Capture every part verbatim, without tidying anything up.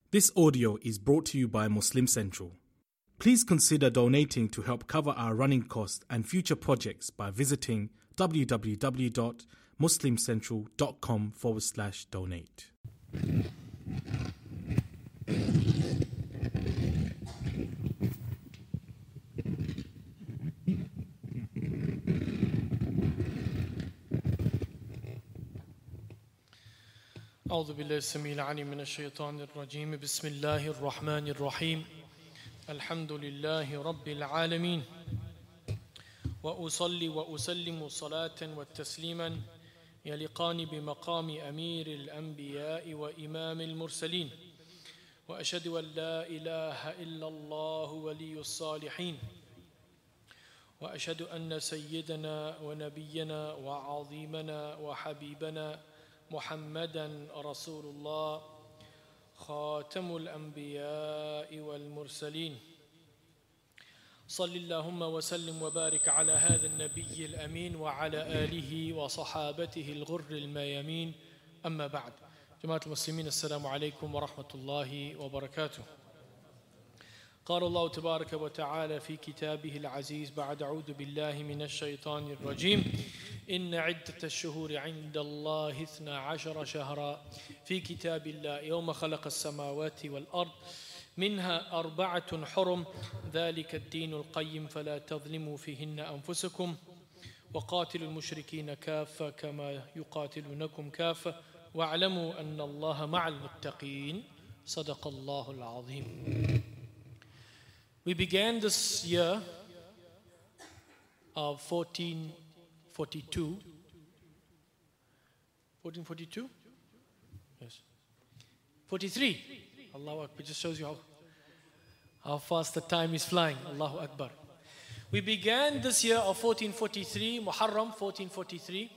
This audio is brought to you by Muslim Central. Please consider donating to help cover our running costs and future projects by visiting www.muslimcentral.com forward slash donate. أعوذ بالله السميع العليم من الشيطان الرجيم بسم الله الرحمن الرحيم الحمد لله رب العالمين وأصلي وأسلم صلاة والتسليما يلقان بمقام أمير الأنبياء وإمام المرسلين وأشهد أن لا إله إلا الله ولي الصالحين وأشهد أن سيدنا ونبينا وعظيمنا وحبيبنا محمدا رسول الله خاتم الأنبياء والمرسلين صل اللهم وسلم وبارك على هذا النبي الأمين وعلى آله وصحابته الغر الميامين أما بعد جماعة المسلمين السلام عليكم ورحمة الله وبركاته قال الله تبارك وتعالى في كتابه العزيز بعد أعوذ بالله من الشيطان الرجيم إن عدة الشهور عند الله اثنا عشر شهرا في كتاب الله يوم خلق السماوات والأرض منها أربعة حرم ذلك الدين القيم فلا تظلموا فيهن أنفسكم وقاتلوا المشركين كافة كما يقاتلونكم كافة واعلموا أن الله مع المتقين صدق الله العظيم. We began this year of fourteen forty-two. fourteen forty-two? Yes. forty-three. Allahu Akbar. Just shows you how, how fast the time is flying. Allahu Akbar. We began this year of fourteen forty-three, Muharram fourteen forty-three,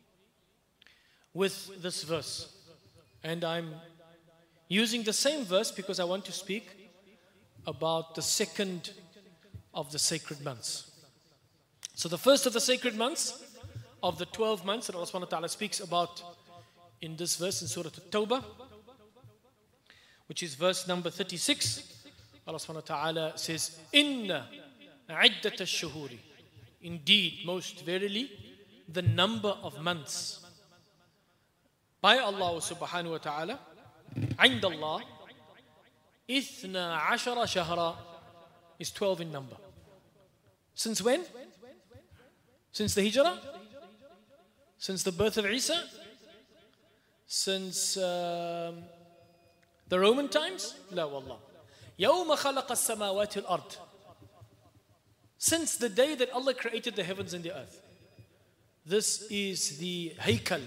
with this verse. And I'm using the same verse because I want to speak about the second of the sacred months. So the first of the sacred months, of the twelve months that Allah subhanahu wa ta'ala speaks about in this verse in Surah At-Tawbah, which is verse number thirty-six, Allah subhanahu wa ta'ala says, Inna iddat ash-shuhuri, indeed, most verily, the number of months by Allah subhanahu wa ta'ala, عند Allah, اثنا عشر شهرا, is twelve in number. Since when? Since the Hijrah? Since the birth of Isa? Since um, the Roman times? لا والله. يوم خلق السماوات والأرض. Since the day that Allah created the heavens and the earth. This is the haykal.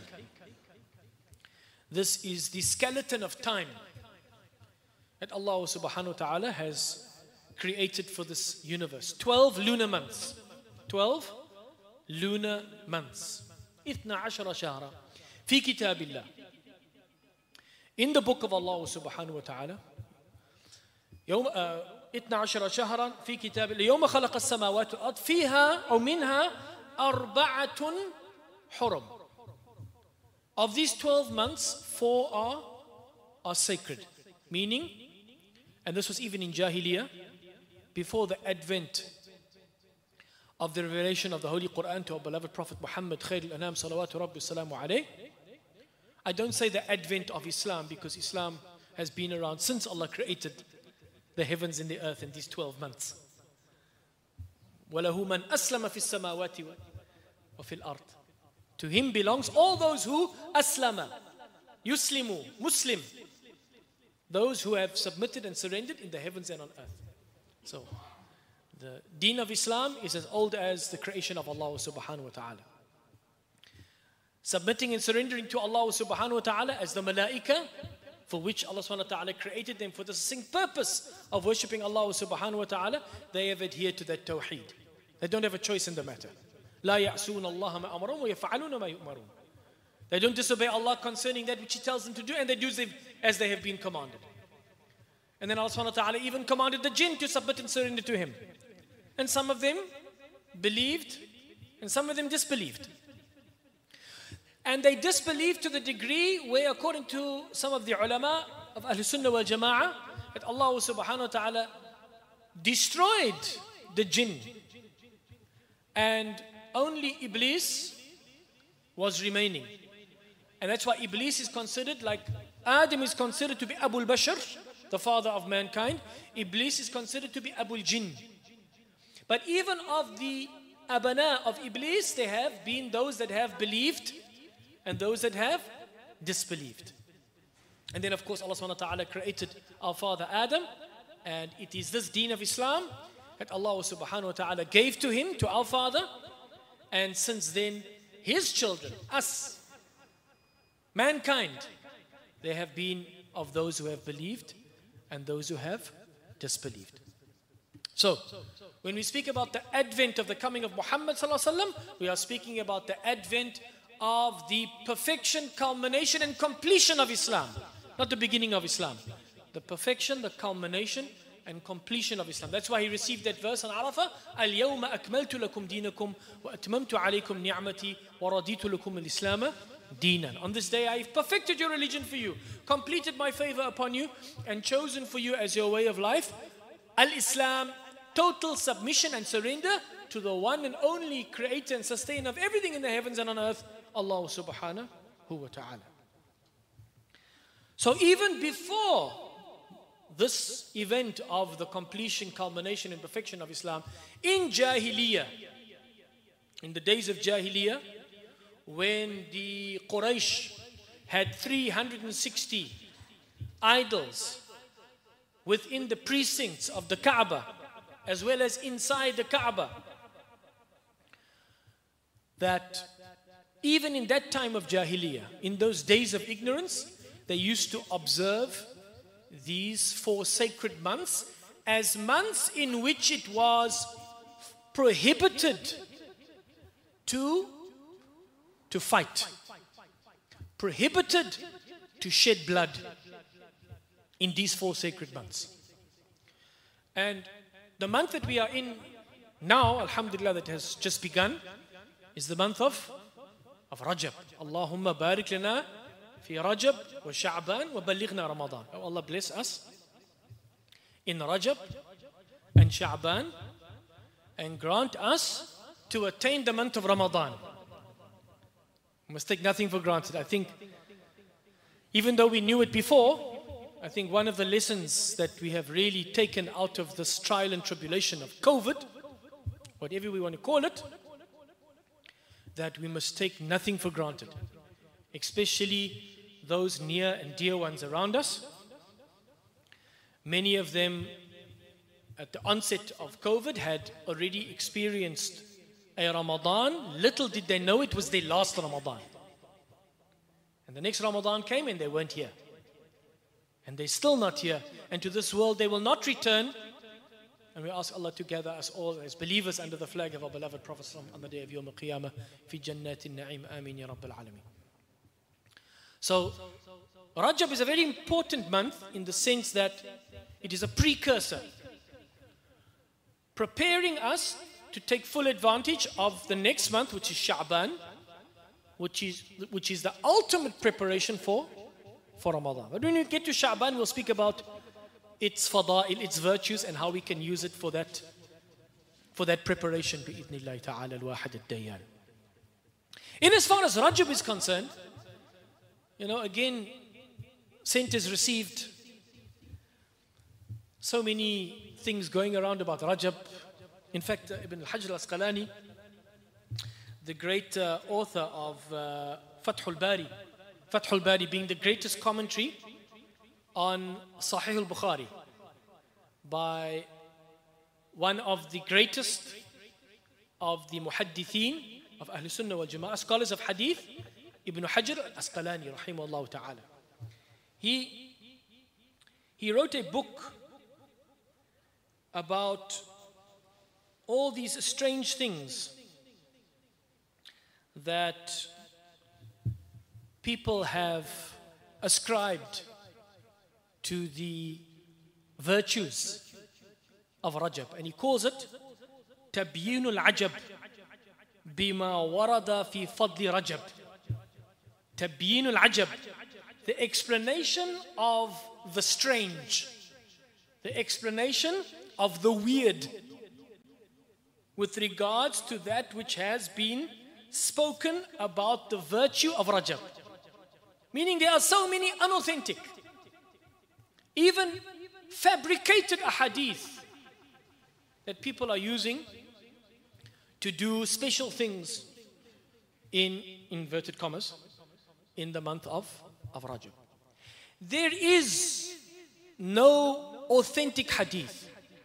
This is the skeleton of time that Allah subhanahu wa ta'ala has created for this universe. twelve lunar months. twelve lunar months. اثنا عشر شهرا في كتاب الله. In the book of Allah subhanahu wa ta'ala, يوم اثنا عشر شهرا في كتاب الله يوم خلق السماوات والأرض فيها أو منها أربعة حرم. Of these twelve months, four are, are sacred. Meaning, and this was even in Jahiliyyah, before the advent of the revelation of the Holy Quran to our beloved Prophet Muhammad Khairul Anam Salawatu Rabbi Salamu Alayh. I don't say the advent of Islam because Islam has been around since Allah created the heavens and the earth in these twelve months. وَلَهُ مَنْ أَسْلَمَ فِي السَّمَاوَاتِ وَفِي الْأَرْضِ. To him belongs all those who aslama, yuslimu, Muslim. Those who have submitted and surrendered in the heavens and on earth. So, the deen of Islam is as old as the creation of Allah subhanahu wa ta'ala. Submitting and surrendering to Allah subhanahu wa ta'ala as the malaika, for which Allah subhanahu wa ta'ala created them for the distinct purpose of worshipping Allah subhanahu wa ta'ala, they have adhered to that tawheed. They don't have a choice in the matter. لا يعصون الله ما أمرهم ويفعلون ما يؤمرون. They don't disobey Allah concerning that which He tells them to do, and they do as they have been commanded. And then Allah subhanahu wa ta'ala even commanded the jinn to submit and surrender to Him. And some of them believed, and some of them disbelieved. And they disbelieved to the degree where, according to some of the ulama, of Ahlul Sunnah wal Jama'ah that Allah subhanahu wa ta'ala destroyed the jinn and only Iblis was remaining. And that's why Iblis is considered, like Adam is considered to be Abul Bashar, the father of mankind. Iblis is considered to be Abul Jinn. But even of the Abana of Iblis, there have been those that have believed and those that have disbelieved. And then of course Allah subhanahu wa ta'ala created our father Adam, and it is this deen of Islam that Allah subhanahu wa ta'ala gave to him, to our father, and since then his children, us, mankind, they have been of those who have believed and those who have disbelieved. So, when we speak about the advent of the coming of Muhammad sallallahu alaihi wasallam, we are speaking about the advent of the perfection, culmination and completion of Islam. Not the beginning of Islam. The perfection, the culmination and completion of Islam. That's why he received that verse on Arafah, اليوم أكملت لكم دينكم وأتممت عليكم نعمتي ورضيت لكم الإسلام دينا. On this day I have perfected your religion for you, completed my favor upon you, and chosen for you as your way of life Al-Islam, total submission and surrender to the one and only creator and sustainer of everything in the heavens and on earth, Allah subhanahu wa ta'ala. So even before this event of the completion, culmination and perfection of Islam, in Jahiliyyah, in the days of Jahiliyyah, when the Quraysh had three hundred sixty idols within the precincts of the Kaaba, as well as inside the Kaaba, that even in that time of Jahiliyyah, in those days of ignorance, they used to observe these four sacred months as months in which it was prohibited to, to fight, prohibited to shed blood in these four sacred months. And the month that we are in now, alhamdulillah, that has just begun, is the month of, of Rajab. Allahumma barik lana fi Rajab wa Sha'ban wa balighna Ramadan. Oh, Allah bless us in Rajab and Sha'ban and grant us to attain the month of Ramadan. We must take nothing for granted. I think even though we knew it before, I think one of the lessons that we have really taken out of this trial and tribulation of COVID, whatever we want to call it, that we must take nothing for granted, especially those near and dear ones around us. Many of them at the onset of COVID had already experienced a Ramadan. Little did they know it was their last Ramadan. And the next Ramadan came and they weren't here. And they're still not here. And to this world they will not return. And we ask Allah to gather us all as believers under the flag of our beloved Prophet on the day of Yawm al-Qiyamah. Fi jannatin na'im. Ameen ya Rabbil Alameen. So, Rajab is a very important month in the sense that it is a precursor, preparing us to take full advantage of the next month, which is Sha'ban, which is, which is the ultimate preparation for, for Ramadan. But when we get to Sha'ban, we'll speak about its fada'il, its virtues, and how we can use it for that, for that preparation, bi'idhnillahi ta'ala al-wahid al-dayyan. In as far as Rajab is concerned, you know, again, Saint has received so many things going around about Rajab. In fact, uh, Ibn al-Hajj al-Asqalani, the great uh, author of uh, Fath al-Bari, Fath al-Bari being the greatest commentary on Sahih al-Bukhari by one of the greatest of the muhaddithin of Ahlul Sunnah wal Jama'ah, scholars of hadith, Ibn Hajar al-Asqalani, rahimahullah ta'ala. He, he wrote a book about all these strange things that people have ascribed to the virtues of Rajab. And he calls it تبيين العجب بما ورد في فضل رجب. تبيين العجب the explanation of the strange, the explanation of the weird with regards to that which has been spoken about the virtue of Rajab. Meaning there are so many unauthentic, even fabricated ahadith that people are using to do special things in inverted commas in the month of, of Rajab. There is no authentic hadith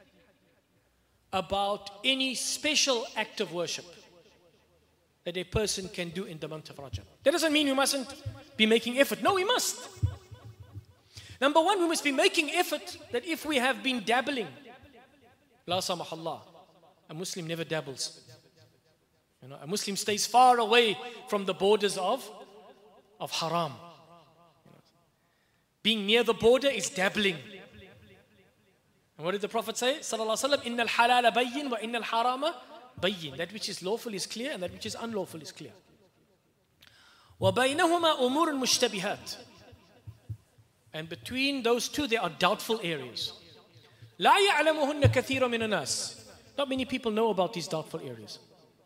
about any special act of worship that a person can do in the month of Rajab. That doesn't mean we mustn't be making effort. No, we must. Number one, we must be making effort that if we have been dabbling, la samahallah, a Muslim never dabbles. You know, a Muslim stays far away from the borders of, of haram. You know, being near the border is dabbling. And what did the Prophet say? Sallallahu Alaihi Wasallam, Inna al-halala bayyin wa inna al-harama bayyin. That which is lawful is clear and that which is unlawful is clear. وَبَيْنَهُمَا أُمُورٌ مُشْتَبِهَاتٌ. And between those two there are doubtful areas. لَا يَعْلَمُهُنَّ كَثِيرٌ مِنَ النَّاسِ. Not many people know about these doubtful areas.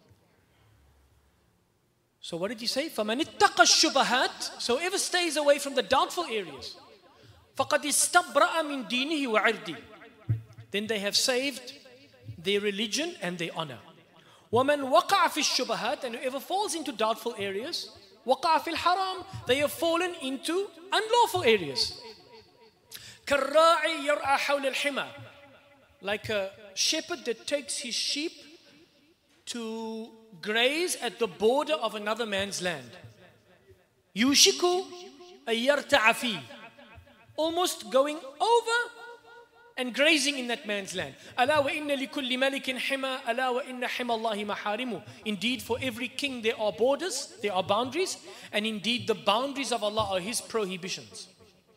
So what did he say? فَمَنِ اتَّقَى الشُّبَهَاتِ. So whoever stays away from the doubtful areas, فَقَدْ اسْتَبْرَأَ مِنْ دِينِهِ وَعِرْضِهِ. Then they have saved their religion and their honor. وَمَنْ وَقَعَ فِي الشُّبَهَاتِ. And whoever falls into doubtful areas, وَقَعَ فِي الْحَرَامِ. They have fallen into unlawful areas. كَالرَّاعِ يَرْعَى حَوْلَ الْحِمَى. Like a shepherd that takes his sheep to graze at the border of another man's land. يُوشِكُ أَن يَرْتَعَ فِيهِ. Almost going over and grazing in that man's land. أَلَا وَإِنَّ لِكُلِّ مَلِكٍ حِمَى أَلَا وَإِنَّ حِمَى اللَّهِ مَحَارِمُ. Indeed, for every king there are borders, there are boundaries, and indeed the boundaries of Allah are His prohibitions.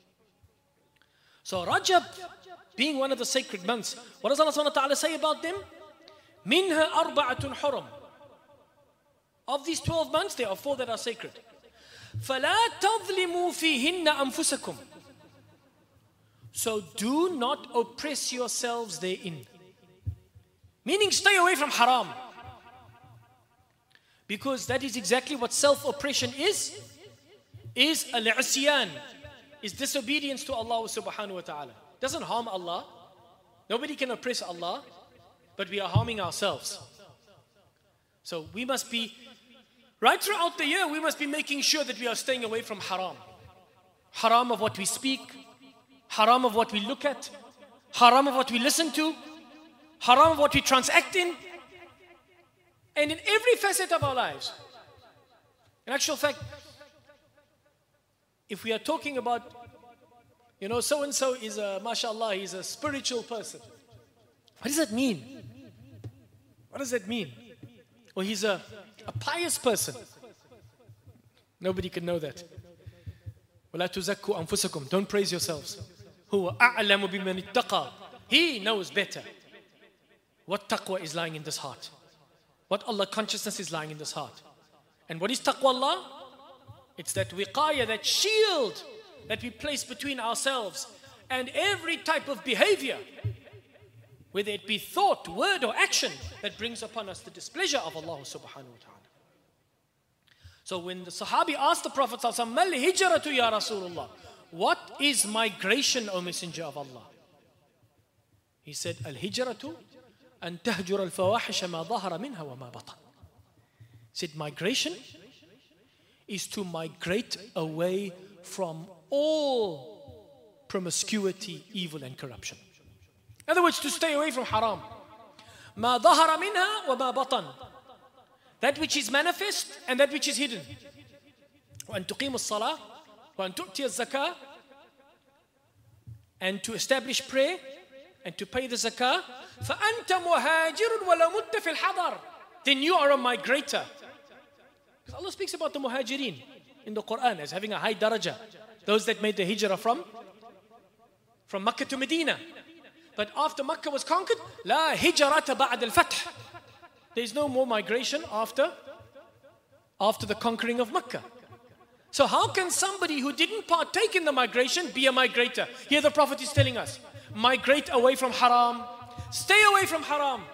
So Rajab, being one of the sacred months, what does Allah subhanahu wa ta'ala say about them? مِنْهَا أَرْبَعَةٌ حُرُمٌ. Of these twelve months, there are four that are sacred. فَلَا تَظْلِمُوا فِيهِنَّ أَنفُسَكُمْ. So do not oppress yourselves therein. Meaning stay away from haram. Because that is exactly what self-oppression is. Is al-isyan. Is disobedience to Allah subhanahu wa ta'ala. Doesn't harm Allah. Nobody can oppress Allah. But we are harming ourselves. So we must be, right throughout the year, we must be making sure that we are staying away from haram. Haram of what we speak. Haram of what we look at, haram of what we listen to, haram of what we transact in, and in every facet of our lives. In actual fact, if we are talking about, you know, so-and-so is a, mashallah, he's a spiritual person. What does that mean? What does that mean? Or he's a, a pious person. Nobody can know that. وَلَا تُزَكُّوا أَنفُسَكُمْ. Don't praise yourselves. هُوَ أَعْلَمُ بِمَنِ اتَّقَى. He knows better what taqwa is lying in this heart. What Allah consciousness is lying in this heart. And what is taqwa Allah? It's that wiqaya, that shield that we place between ourselves and every type of behavior, whether it be thought, word or action, that brings upon us the displeasure of Allah subhanahu wa ta'ala. So when the Sahabi asked the Prophet sallallahu alaihi wasallam, "Mal hijratu ya Rasulullah?" What is migration, O Messenger of Allah? He said, Al-hijratu an tahjur al-fawahisha ma dhahara minha wa ma batan. He said, migration is to migrate away from all promiscuity, evil and corruption. In other words, to stay away from haram. Ma dhahara minha wa ma batan. That which is manifest and that which is hidden. Wa an tuqimu as-salah وأن تؤتي الزكاة, and to establish prayer and to pay the zakah. فأنت مهاجر ولا مت في الحضر. Then you are a migrator. Because Allah speaks about the muhajirin in the Quran as having a high daraja. Those that made the hijrah from from Makkah to Medina. But after Makkah was conquered, لا هجرة بعد الفتح. There is no more migration after after the conquering of Makkah. So how can somebody who didn't partake in the migration be a migrator? Here the Prophet is telling us, migrate away from haram. Stay away from haram.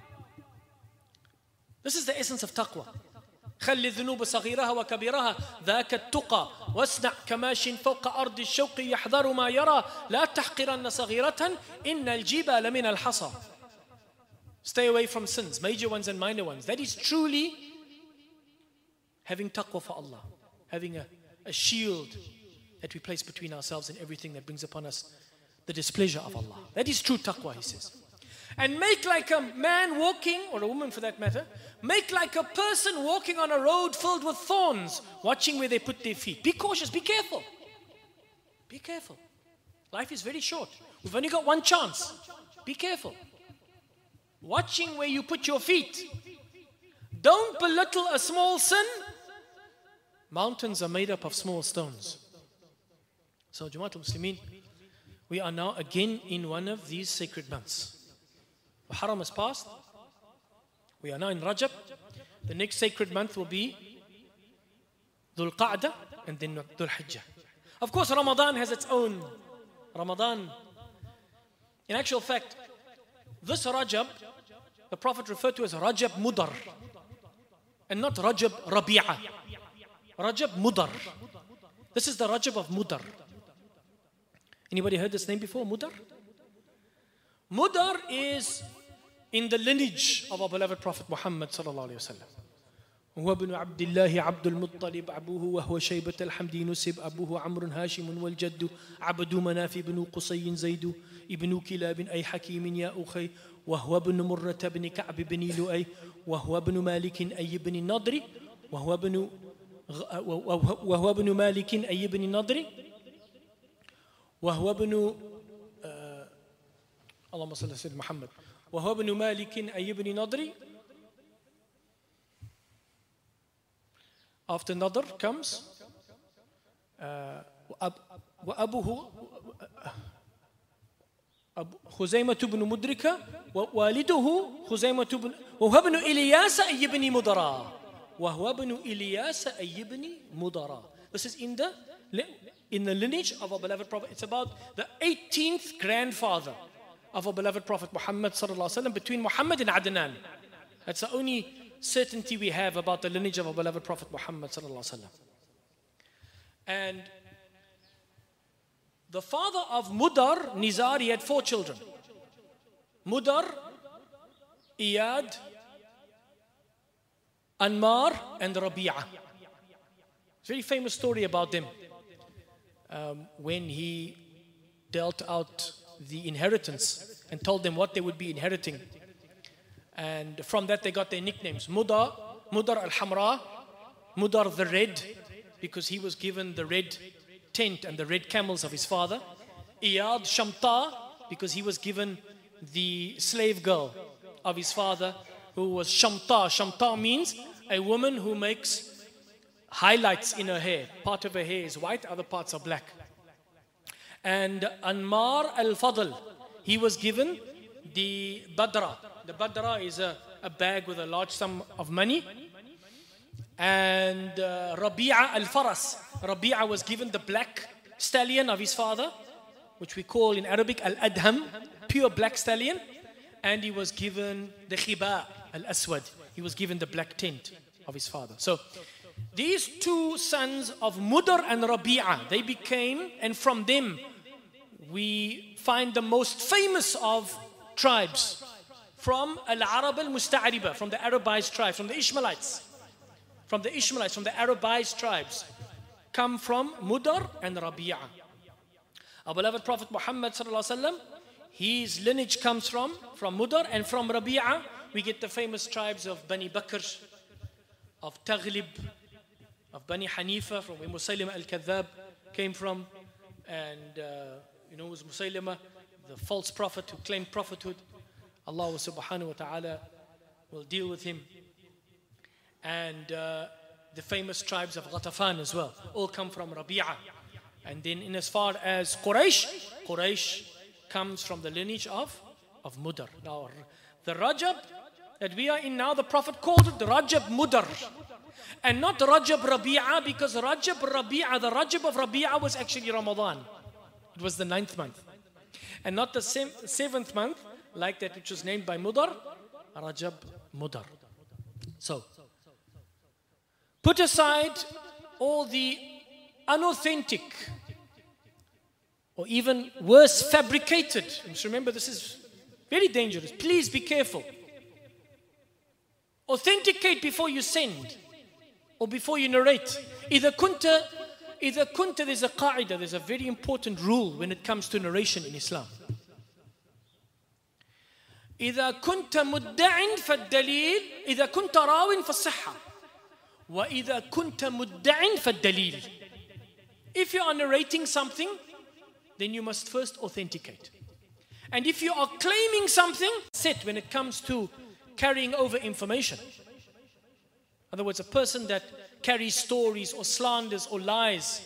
This is the essence of taqwa. خل الذنوب صغيرها وكبيرها ذاك التقى واصنع كماش فوق أرض الشوق يحذر ما يرى لا تحقرن صغيرة إن الجبال من الحصى. Stay away from sins, major ones and minor ones. That is truly having taqwa for Allah, having a, a shield that we place between ourselves and everything that brings upon us the displeasure of Allah. That is true taqwa, he says. And make like a man walking, or a woman for that matter, make like a person walking on a road filled with thorns, watching where they put their feet. Be cautious, be careful. Be careful. Life is very short. We've only got one chance. Be careful. Watching where you put your feet. Don't belittle a small sin. Mountains are made up of small stones. So, Jamaat al-Muslimin, we are now again in one of these sacred months. Muharram has passed. We are now in Rajab. The next sacred month will be Dhul Qa'dah and then Dhul Hijjah. Of course, Ramadan has its own. Ramadan. In actual fact, this Rajab, the Prophet referred to as Rajab Mudar and not Rajab Rabi'a. Rajab Mudar. This is the Rajab of Mudar. Anybody heard this name before? Mudar? Mudar is in the lineage of our beloved Prophet Muhammad sallallahu alayhi wa sallam. هو ابن عبد الله عبد المطلب أبوه وهو شيبة الحمد نسب أبوه عمرو هاشم والجد عبد مناف بن قصي زيد ابن كلاب أي حكيم يا أخي وهو ابن مرة بن كعب بن لؤي وهو ابن مالك أي بن النضر وهو ابن وهو ابن مالك أي بن النضر وهو ابن اللهم صل على سيدنا محمد وهو ابن مالك أي بن نضر. After Nadr comes وأبوه خزيمة بن مدركة ووالده خزيمة بن وهو ابن إلياس أي بن مضرا وهو ابن إلياس أي بن مضرا. This is in the in the lineage of our beloved Prophet. It's about the eighteenth grandfather of our beloved Prophet Muhammad sallallahu alaihi wasallam, between Muhammad and Adnan. That's the only certainty we have about the lineage of our beloved Prophet Muhammad sallallahu alaihi wasallam. And the father of Mudar, Nizar, he had four children. Mudar, Iyad, Anmar, and Rabi'a. It's a very famous story about them. Um, when he dealt out the inheritance and told them what they would be inheriting. And from that they got their nicknames. Mudar, Mudar al-Hamra, Mudar the Red, because he was given the red tent and the red camels of his father. Iyad Shamta, because he was given the slave girl of his father, who was Shamta. Shamta means a woman who makes highlights in her hair. Part of her hair is white, other parts are black. And Anmar al-Fadl, he was given the Badra. The Badra is a, a bag with a large sum of money. And uh, Rabi'a al-Faras. Rabi'a was given the black stallion of his father, which we call in Arabic al-Adham, pure black stallion. And he was given the Khiba al-Aswad. He was given the black tent of his father. So these two sons of Mudar and Rabi'a, they became, and from them we find the most famous of tribes from Al-Arab al-Musta'ariba, from the Arabized tribes, from the Ishmaelites. From the Ishmaelites, from the Arabized tribes, come from Mudar and Rabi'a. Our beloved Prophet Muhammad sallallahu alaihi wasallam, his lineage comes from, from Mudar, and from Rabi'a we get the famous tribes of Bani Bakr, of Taghlib, of Bani Hanifa, from where Musaylima al-Kadhab came from. And uh, you know, it was Musaylima, the false prophet who claimed prophethood. Allah subhanahu wa ta'ala will deal with him. And uh, the famous tribes of Ghatafan as well, all come from Rabi'a. And then in as far as Quraysh, Quraysh comes from the lineage of, of Mudar. Now the Rajab that we are in now, the Prophet called it Rajab Mudar. And not Rajab Rabi'a, because Rajab Rabi'a, the Rajab of Rabi'a was actually Ramadan. It was the ninth month. And not the seventh month, like that which was named by Mudar, Rajab Mudar. So, put aside all the unauthentic, or even worse, fabricated. Just remember, this is very dangerous. Please be careful. Authenticate before you send, or before you narrate. Either kunta, either kunta, there's a qaida, there's a very important rule when it comes to narration in Islam. إذا كنت مدع فالدليل إذا كنت راو فالصحة وإذا كنت مدع فالدليل. If you are narrating something, then you must first authenticate. And if you are claiming something, set when it comes to carrying over information. In other words, a person that carries stories or slanders or lies.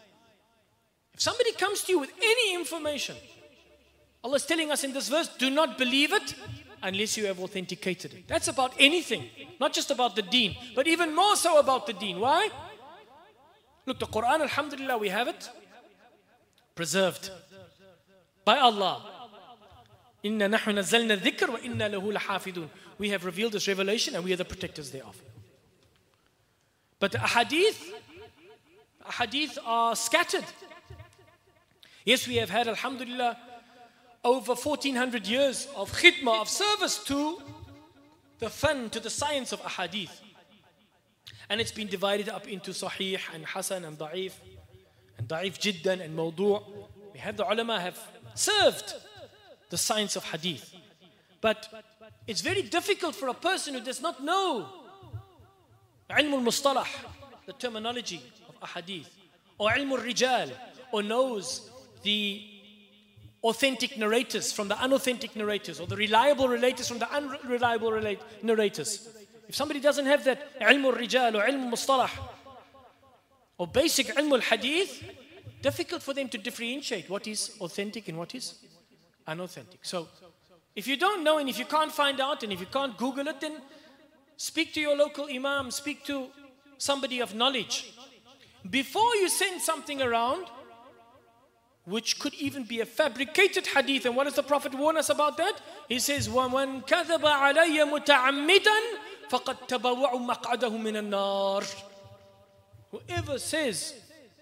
If somebody comes to you with any information, Allah is telling us in this verse, do not believe it unless you have authenticated it. That's about anything, not just about the deen, but even more so about the deen. Why? Look, the Quran, alhamdulillah, we have it preserved by Allah. Inna nahnu nazzalna dhikr wa inna lahu lahafidun. We have revealed this revelation and we are the protectors thereof. But the ahadith, ahadith are scattered. Yes, we have had, alhamdulillah, over fourteen hundred years of khidmah, of service to the fan, to the science of ahadith. And it's been divided up into sahih and hasan and da'if, and da'if jiddan and mawdu'. We have the ulama have served the science of hadith. But it's very difficult for a person who does not know ilm al-mustalah, the terminology of ahadith, or ilm al-rijal, or knows the authentic narrators from the unauthentic narrators, or the reliable narrators from the unreliable narrators. If somebody doesn't have that ilm al-rijal or ilm al-mustalah, or basic ilm al-hadith, difficult for them to differentiate what is authentic and what is unauthentic. So, if you don't know and if you can't find out and if you can't Google it, then speak to your local imam, speak to somebody of knowledge. Before you send something around, which could even be a fabricated hadith. And what does the Prophet warn us about that? He says, وَمَنْ كَذَبَ عَلَيَّ مُتَعَمِّدًا فَقَدْ تَبَوَّعُ مَقْعَدَهُ مِنَ النَّارِ. Whoever says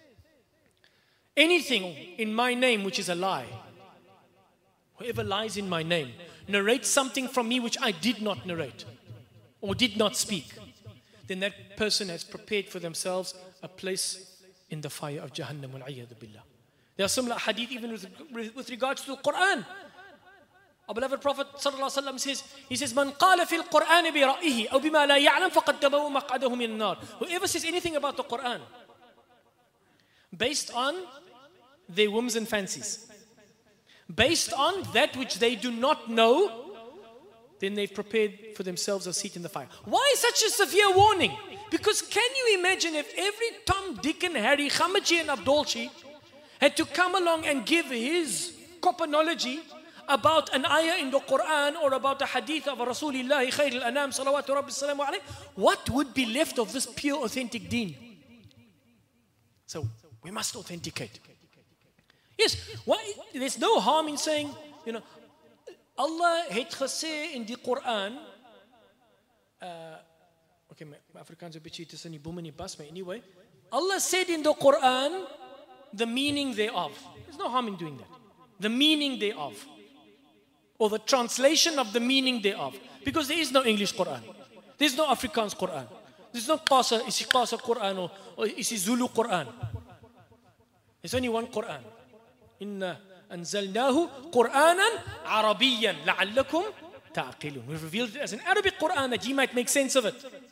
anything in my name which is a lie, whoever lies in my name, narrates something from me which I did not narrate or did not speak, then that person has prepared for themselves a place in the fire of Jahannam. Wal-'iyadhu billah. There are similar hadith even with, with regards to the Quran. Our beloved Prophet ﷺ says, he says, "Man qala fil Quran bi ra'yihi aw bima la ya'lam faqad tabawa maq'adahu min an-nar." Whoever says anything about the Quran based on their whims and fancies, based on that which they do not know, then they've prepared for themselves a seat in the fire. Why such a severe warning? Because can you imagine if every Tom, Dick and Harry, Khamachi and Abdolchi had to come along and give his coppernology about an ayah in the Quran or about a hadith of Rasulullah Khair al-Anam salawatu rabbi salamu alayhi, what would be left of this pure authentic deen? So we must authenticate. Yes, why, there's no harm in saying, you know, Allah het gesê in die Quran, uh, okay, my, my Afrikaans is a beetje tussen die boom en die bas, but anyway, Allah said in the Quran the meaning thereof. There's no harm in doing that. The meaning thereof. Or the translation of the meaning thereof. Because there is no English Quran. There's no Afrikaans Quran. There's no Qasa, Isi Qasa Quran or, or Isi Zulu Quran. There's only one Quran. Inna anzalnahu Quranan Arabiyan la'allakum ta'qilun. We've revealed it as an Arabic Quran that you might make sense of it.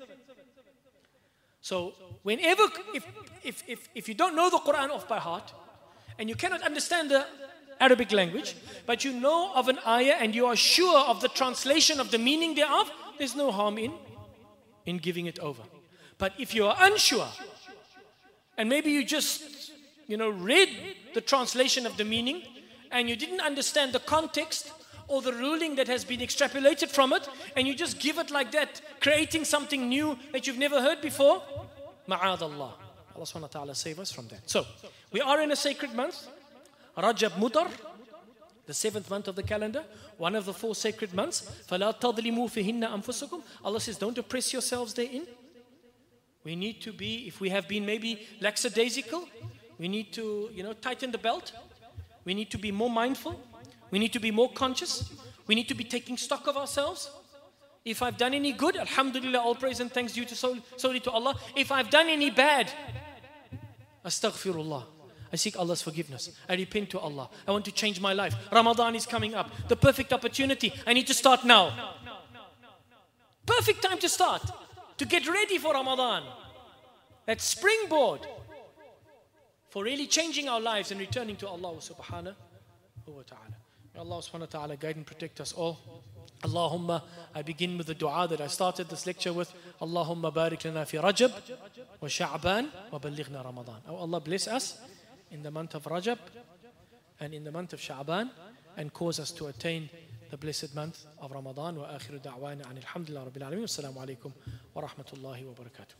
So whenever, if, if, if, if you don't know the Quran off by heart, and you cannot understand the Arabic language, but you know of an ayah and you are sure of the translation of the meaning thereof, there's no harm in, in giving it over. But if you are unsure, and maybe you just, you know, read the translation of the meaning, and you didn't understand the context, or the ruling that has been extrapolated from it, and you just give it like that, creating something new that you've never heard before. Ma'ad Allah. Allah subhanahu wa ta'ala save us from that. So, we are in a sacred month, Rajab Mudar, the seventh month of the calendar, one of the four sacred months. فَلَا تَظْلِمُوا فِيهِنَّ أَنفُسَكُمْ. Allah says, don't oppress yourselves therein. We need to be, if we have been maybe lackadaisical, we need to, you know, tighten the belt. We need to be more mindful. We need to be more conscious. We need to be taking stock of ourselves. If I've done any good, alhamdulillah, all praise and thanks due to solely, solely to Allah. If I've done any bad, astaghfirullah. I seek Allah's forgiveness. I repent to Allah. I want to change my life. Ramadan is coming up. The perfect opportunity. I need to start now. Perfect time to start. To get ready for Ramadan. That springboard for really changing our lives and returning to Allah subhanahu wa ta'ala. May Allah subhanahu wa ta'ala guide and protect us all. Allahumma, I begin with the dua that I started this lecture with. Allahumma barik lana fi Rajab wa Sha'ban wa ballighna Ramadan. Oh Allah, bless us in the month of Rajab and in the month of Sha'ban, and cause us to attain the blessed month of Ramadan. Wa akhiru da'wana an alhamdulillah rabbil alameen. Assalamu alaikum wa rahmatullahi wa barakatuh.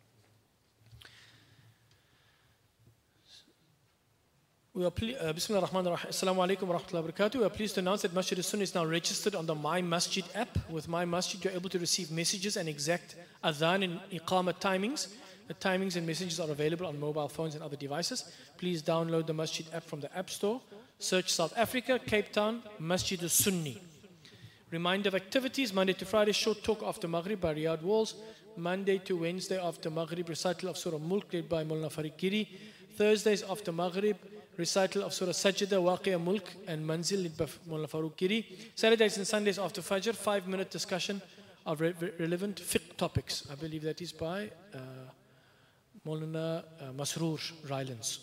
We are ple- uh, Bismillah ar-Rahman ar-Rahim. Assalamu alaikum wa rahmatullahi wa barakatuh. We are pleased to announce that Masjid al-Sunnah is now registered on the My Masjid app. With My Masjid, you're able to receive messages and exact adhan and iqamah timings. The timings and messages are available on mobile phones and other devices. Please download the Masjid app from the App Store. Search South Africa, Cape Town, Masjid al-Sunni. Reminder of activities: Monday to Friday, short talk after Maghrib by Riyadh Walls. Monday to Wednesday after Maghrib, recital of Surah Mulk led by Mulna Farid Giri. Thursdays after Maghrib, recital of Surah Sajda, Waqi'a Mulk and Manzil led by Mulna Farouk Giri. Saturdays and Sundays after Fajr, five minute discussion of re- relevant fiqh topics. I believe that is by uh, Maulana uh, Masroor Rylands.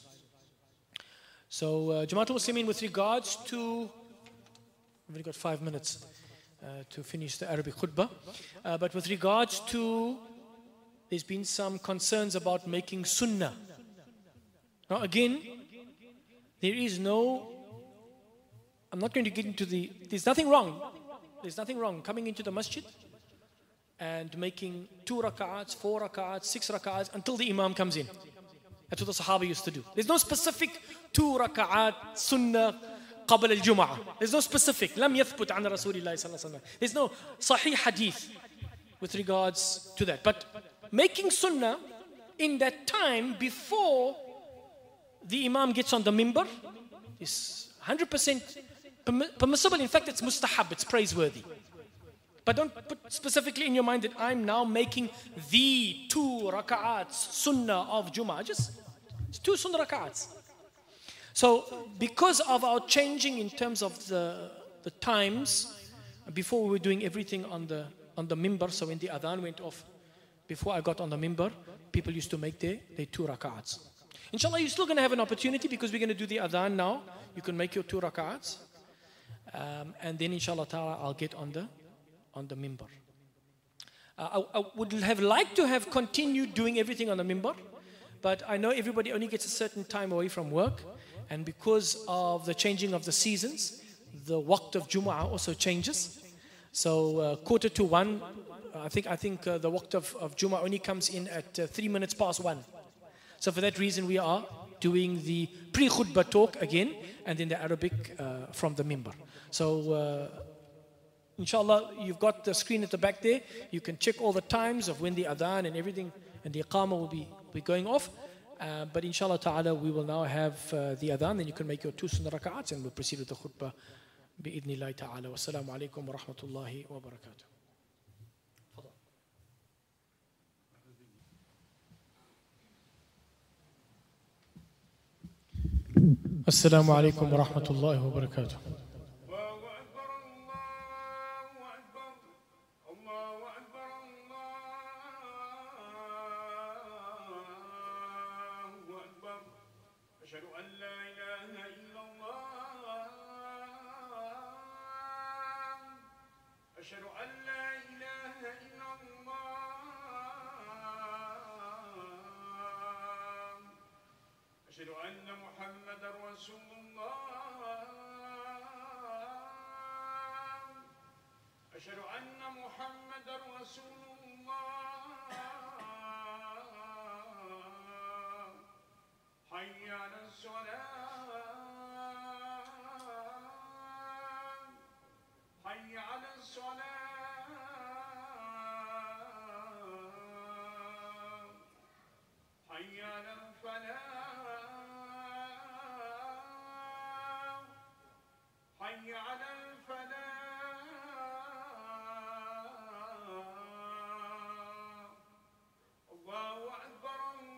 So, uh, Jamaatul Muslimin, with regards to, we've only got five minutes uh, to finish the Arabic khutbah, uh, but with regards to, there's been some concerns about making sunnah. Now again, there is no, I'm not going to get into the, there's nothing wrong. There's nothing wrong coming into the masjid and making two rak'ats, four rak'ats, six rak'ats until the imam comes in. That's what the Sahaba used to do. There's no specific two rak'at sunnah qabla al-Jum'ah. There's no specific. لم يثبت عن رسول الله صلى الله عليه وسلم. There's no sahih hadith with regards to that. But making sunnah in that time before the imam gets on the mimbar is one hundred percent permissible. In fact, it's mustahab, it's praiseworthy. But don't put specifically in your mind that I'm now making the two rak'ats sunnah of Jummah. Just it's two sunnah rak'ats. So because of our changing in terms of the, the times, before we were doing everything on the on the mimbar, so when the adhan went off, before I got on the mimbar, people used to make their, their two rak'ats. Inshallah, you're still going to have an opportunity because we're going to do the adhan now. You can make your two rak'ats. Um, and then inshallah ta'ala, I'll get on the, on the mimbar. Uh, I, I would have liked to have continued doing everything on the mimbar. But I know everybody only gets a certain time away from work. And because of the changing of the seasons, the waqt of Jumu'ah also changes. So uh, quarter to one, I think, I think uh, the waqt of, of Jumu'ah only comes in at uh, three minutes past one. So for that reason, we are doing the pre-khutbah talk again, and then the Arabic uh, from the mimbar. So, uh, inshallah, you've got the screen at the back there. You can check all the times of when the adhan and everything, and the iqamah will be, be going off. Uh, but inshallah ta'ala, we will now have uh, the adhan, then you can make your two sunnah rak'ats, and we'll proceed with the khutbah bi-idhnillahi ta'ala. Wassalamu alaikum wa rahmatullahi wa barakatuh. السلام عليكم ورحمة الله وبركاته. أشهد أن لا إله إلا الله أشهد أن لا إله إلا الله أشهد أن محمدا رسول الله محمد رسول الله حي على الصلاة حي على الصلاة حي على الفلاح حي على الفلاح الله أكبر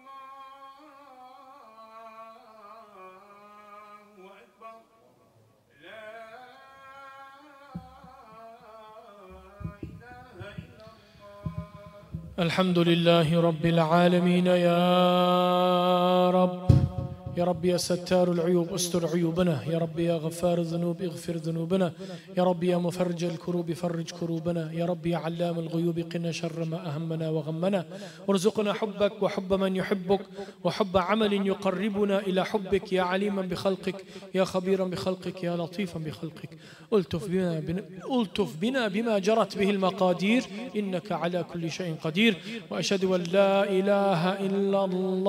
الله أكبر لا إله إلا الله. الحمد لله رب العالمين. يا رب يا رب يا ستار العيوب استر عيوبنا، يا رب يا غفار الذنوب اغفر ذنوبنا، يا رب يا مفرج الكروب فرج كروبنا، يا رب يا علام الغيوب قنا شر ما أهمنا وغمنا، وارزقنا حبك وحب من يحبك وحب عمل يقربنا إلى حبك، يا عليما بخلقك يا خبيرا بخلقك يا لطيفا بخلقك. ألطف بنا, بنا, ألطف بنا بما جرت به المقادير إنك على كل شيء قدير. وأشهد أن لا إله إلا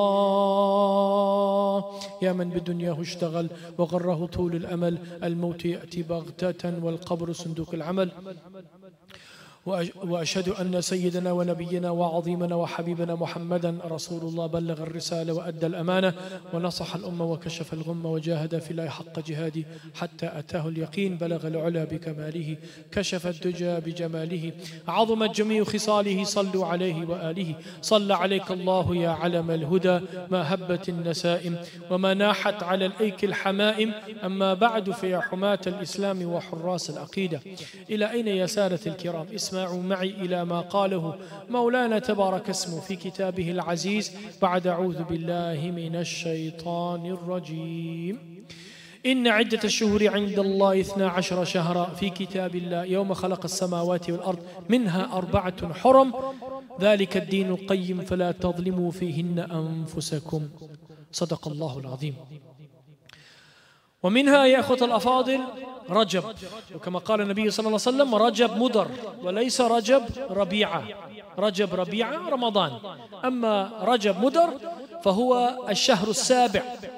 الله يا من بدنياه اشتغل وغره طول الأمل، الموت يأتي بغتة والقبر صندوق العمل. وأشهد أن سيدنا ونبينا وعظيمنا وحبيبنا محمدا رسول الله بلغ الرسالة وأدى الأمانة ونصح الأمة وكشف الغمة وجاهد في الله حق جهاده حتى أتاه اليقين، بلغ العلا بكماله كشف الدجى بجماله، عظمت جميع خصاله صلوا عليه وآله. صلى عليك الله يا علم الهدى ما هبت النسائم وما ناحت على الأيك الحمائم. أما بعد فيا حماة الإسلام وحراس العقيدة، إلى أين يا سادة الكرام؟ اسمعوا معي إلى ما قاله مولانا تبارك اسمه في كتابه العزيز بعد أعوذ بالله من الشيطان الرجيم. إن عدة الشهور عند الله اثنا عشر شهرا في كتاب الله يوم خلق السماوات والأرض منها أربعة حرم ذلك الدين القيم فلا تظلموا فيهن أنفسكم. صدق الله العظيم. ومنها يا أخوة الأفاضل رجب، وكما قال النبي صلى الله عليه وسلم رجب مضر وليس رجب ربيعة. رجب ربيعة رمضان، أما رجب مضر فهو الشهر السابع،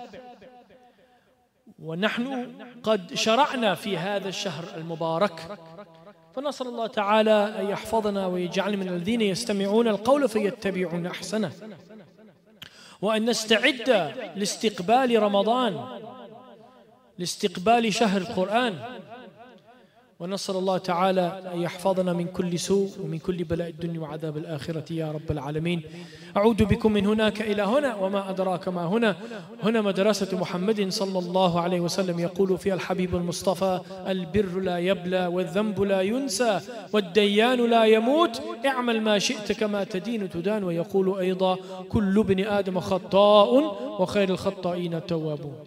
ونحن قد شرعنا في هذا الشهر المبارك، فنسأل الله تعالى أن يحفظنا ويجعل من الذين يستمعون القول فيتبعون أحسنه، وأن نستعد لاستقبال رمضان، لاستقبال شهر القرآن، ونسأل الله تعالى أن يحفظنا من كل سوء ومن كل بلاء الدنيا وعذاب الآخرة يا رب العالمين. أعود بكم من هناك إلى هنا، وما أدراك ما هنا. هنا مدرسة محمد صلى الله عليه وسلم، يقول فيها الحبيب المصطفى: البر لا يبلى والذنب لا ينسى والديان لا يموت، اعمل ما شئت كما تدين تدان. ويقول أيضا: كل ابن آدم خطاء وخير الخطائين التوابون.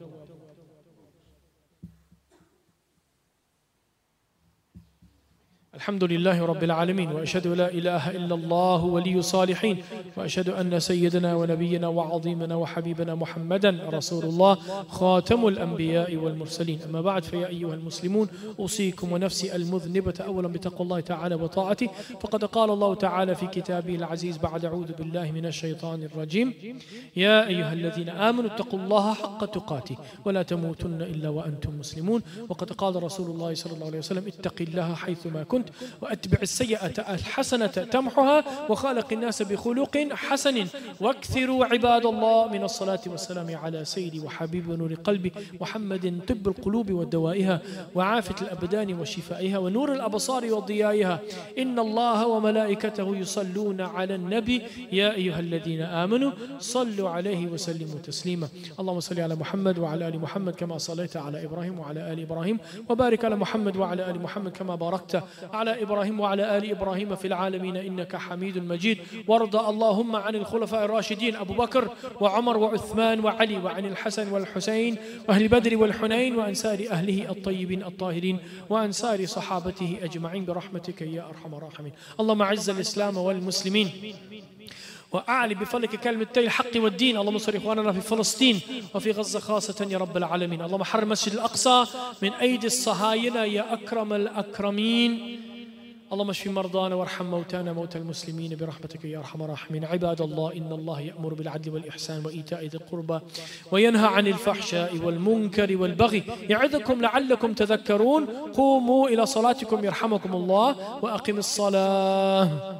الحمد لله رب العالمين، وأشهد لا إله إلا الله ولي الصالحين، وأشهد أن سيدنا ونبينا وعظيمنا وحبيبنا محمدا رسول الله خاتم الأنبياء والمرسلين. أما بعد، فيا أيها المسلمون أوصيكم ونفسي المذنبة أولا بتقوى الله تعالى وطاعته، فقد قال الله تعالى في كتابه العزيز بعد أعوذ بالله من الشيطان الرجيم: يا أيها الذين آمنوا اتقوا الله حق تقاته ولا تموتن إلا وأنتم مسلمون. وقد قال رسول الله صلى الله عليه وسلم: اتق الله حيثما كنت وأتبع السيئة الحسنة تمحها وخالق الناس بخلق حسن واكثروا عباد الله من الصلاة والسلام على سيدي وحبيب ونور قلبي محمد طب القلوب ودوائها وعافية الأبدان وشفائها ونور الأبصار وضيائها. إن الله وملائكته يصلون على النبي يا أيها الذين آمنوا صلوا عليه وسلموا تسليما. اللهم صل على محمد وعلى آل محمد كما صليت على إبراهيم وعلى آل إبراهيم، وبارك على محمد وعلى آل محمد كما باركت على إبراهيم وعلى آل إبراهيم في العالمين إنك حميد مجيد. وارض اللهم عن الخلفاء الراشدين أبو بكر وعمر وعثمان وعلي، وعن الحسن والحسين وأهل بدر والحنين وأنصار أهله الطيبين الطاهرين وأنصار صحابته أجمعين برحمتك يا أرحم الراحمين. اللهم أعز الإسلام والمسلمين وأعلي بفضلك كلمتي الحق والدين. اللهم انصر إخواننا في فلسطين وفي غزة خاصة يا رب العالمين. اللهم حرر المسجد الأقصى من أيدي الصهاينة يا أكرم الأكرمين. اللهم اشف مرضانا وارحم موتانا موتى المسلمين برحمتك يا ارحم الراحمين. عباد الله، ان الله يأمر بالعدل والإحسان وإيتاء ذي القربى وينهى عن الفحشاء والمنكر والبغي يعظكم لعلكم تذكرون. قوموا إلى صلاتكم يرحمكم الله وأقم الصلاة.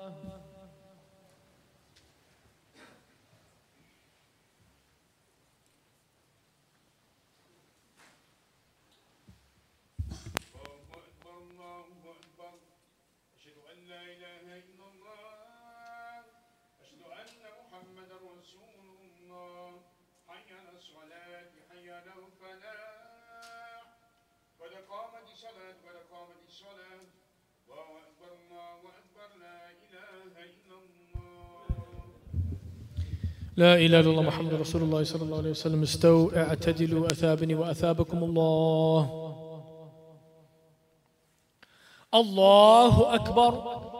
لا إله إلا الله محمد رسول الله صلى الله عليه وسلم. استووا اعتدلوا أثابني وأثابكم الله. الله أكبر.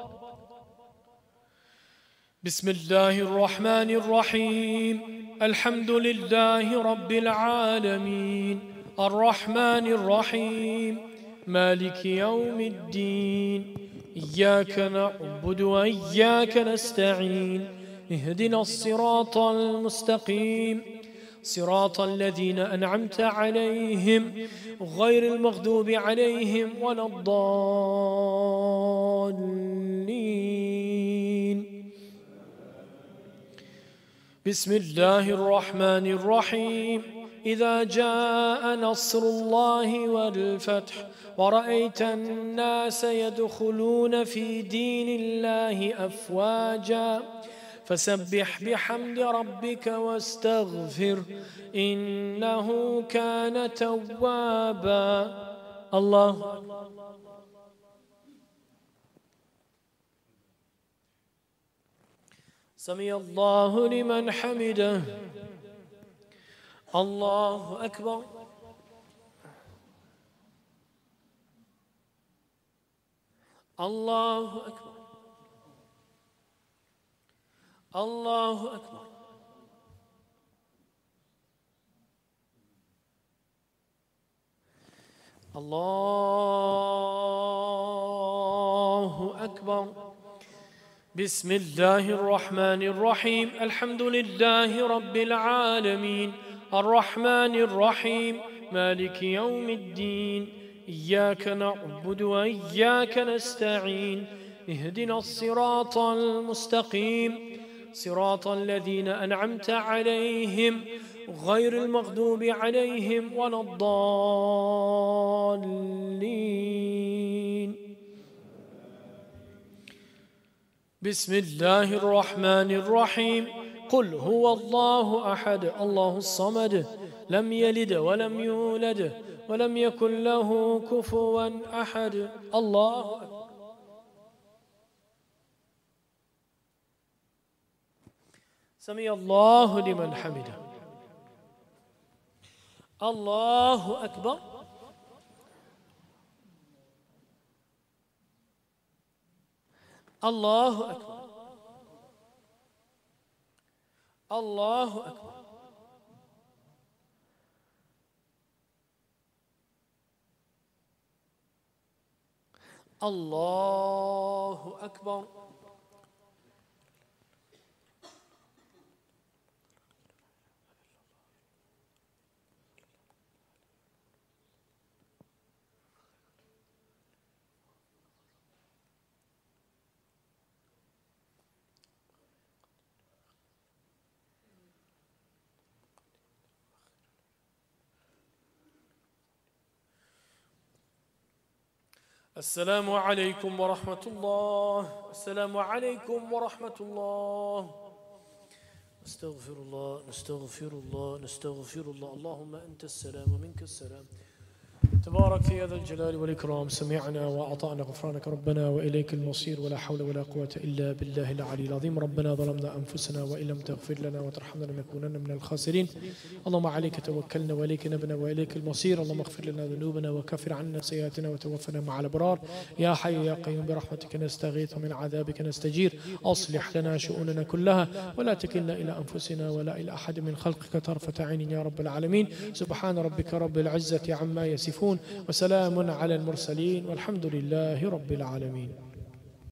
بسم الله الرحمن الرحيم. الحمد لله رب العالمين الرحمن الرحيم مالك يوم الدين. إياك نعبد وإياك نستعين. اهدنا الصراط المستقيم صراط الذين أنعمت عليهم غير المغضوب عليهم ولا الضالين. بسم الله الرحمن الرحيم. إذا جاء نصر الله والفتح ورأيت الناس يدخلون في دين الله أفواجا فسبح بحمد ربك واستغفر إنه كان توابا. الله سمع الله لمن حمده. الله أكبر. الله أكبر. الله أكبر. الله أكبر. بسم الله الرحمن الرحيم. الحمد لله رب العالمين الرحمن الرحيم مالك يوم الدين. إياك نعبد وإياك نستعين. اهدنا الصراط المستقيم صراط الذين أنعمت عليهم غير المغضوب عليهم ولا الضالين. بسم الله الرحمن الرحيم. قل هو الله أحد الله الصمد لم يلد ولم يولد ولم يكن له كفوا أحد. الله أكبر. سمع الله لمن حمده. الله أكبر. الله أكبر. الله أكبر. الله أكبر. السلام عليكم ورحمة الله. السلام عليكم ورحمة الله. نستغفر الله نستغفر الله نستغفر الله. اللهم أنت السلام ومنك السلام تبارك يا ذا الجلال والإكرام. سمعنا وأعطانا غفرانك ربنا وإليك المصير ولا حول ولا قوة إلا بالله العلي العظيم. ربنا ظلمنا أنفسنا وإن لم تغفر لنا وترحمنا لنكونن من الخاسرين. اللهم عليك توكلنا وإليك نبنا وإليك المصير. اللهم اغفر لنا ذنوبنا وكفر عنا سيئاتنا وتوفنا مع الأبرار. يا حي يا قيوم برحمتك نستغيث ومن عذابك نستجير. أصلح لنا شؤوننا كلها ولا تكلنا إلى أنفسنا ولا إلى أحد من خلقك طرفة عين يا رب العالمين. سبحان ربك رب العزة عما يصفون يصفون وسلام على المرسلين والحمد لله رب العالمين.